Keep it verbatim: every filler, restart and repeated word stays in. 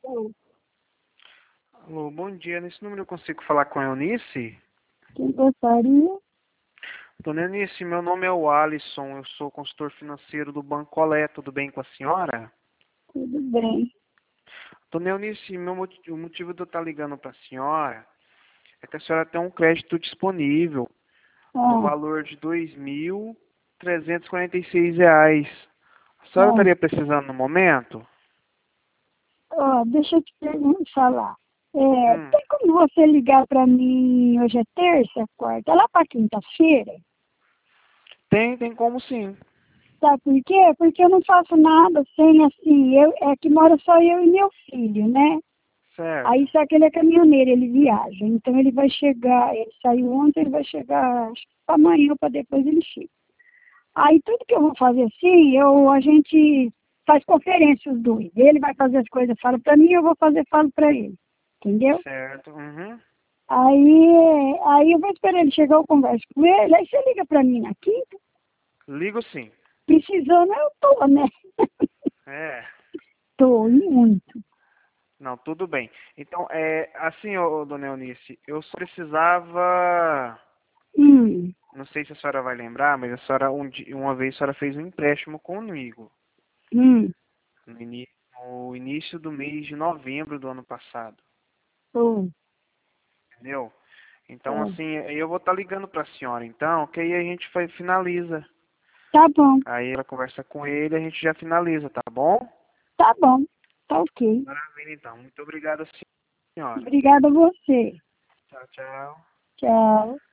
Alô, Alô, bom dia. Nesse número eu consigo falar com a Eunice? quem gostaria? Dona Eunice, meu nome é o Alisson, eu sou consultor financeiro do Banco Olé, tudo bem com a senhora? Tudo bem. Dona Eunice, meu, moti- o motivo de eu estar ligando para a senhora é que a senhora tem um crédito disponível no Ah, valor de dois mil trezentos e quarenta e seis reais. A senhora ah, estaria precisando no momento? ó, deixa eu te perguntar, falar. É, Hum, tem como você ligar para mim, hoje é terça, quarta, lá para quinta-feira? tem, tem como sim. Sabe por quê? Porque eu não faço nada sem, assim, eu, é que mora só eu e meu filho, né? Aí Certo, só que ele é caminhoneiro, ele viaja. Então ele vai chegar, ele saiu ontem, ele vai chegar acho que pra amanhã ou para depois ele chega. Aí tudo que eu vou fazer assim, eu, a gente faz conferência os dois. Ele vai fazer as coisas, fala para mim, eu vou fazer, falo para ele. Entendeu? certo, uhum. Aí, aí eu vou esperar ele chegar, eu converso com ele, aí você liga para mim na quinta, Ligo sim. precisando eu tô, né? É. Tô, e muito. Não, tudo bem. Então, é, assim, ô, dona Eunice, eu só precisava, Hum, não sei se a senhora vai lembrar, mas a senhora, um, di- uma vez a senhora fez um empréstimo comigo, hum, no, ini- no início do mês de novembro do ano passado, tô, entendeu? Então, tá. assim, eu vou estar ligando para a senhora, então, que aí a gente faz, finaliza. Tá bom, Aí ela conversa com ele e a gente já finaliza, tá bom? tá bom, tá ok. Maravilha, então. Muito obrigado, senhora. Obrigada a você. Tchau, tchau. Tchau.